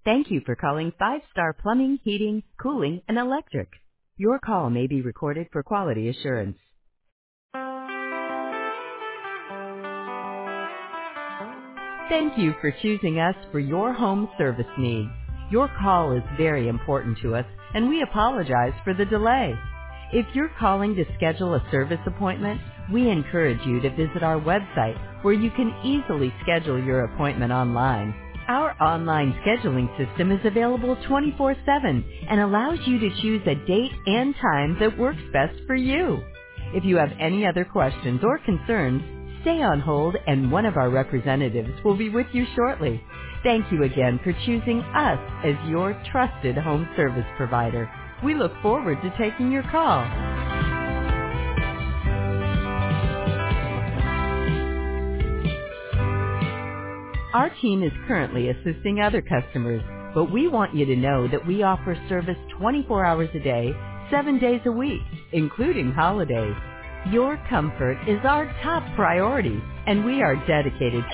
Thank you for calling Five Star Plumbing, Heating, Cooling, and Electric. Your call may be recorded for quality assurance. Thank you for choosing us for your home service needs. Your call is very important to us, and we apologize for the delay. If you're calling to schedule a service appointment, we encourage you to visit our website where you can easily schedule your appointment online. Our online scheduling system is available 24/7 and allows you to choose a date and time that works best for you. If you have any other questions or concerns, stay on hold and one of our representatives will be with you shortly. Thank you again for choosing us as your trusted home service provider. We look forward to taking your call. Our team is currently assisting other customers, but we want you to know that we offer service 24 hours a day, 7 days a week, including holidays. Your comfort is our top priority, and we are dedicated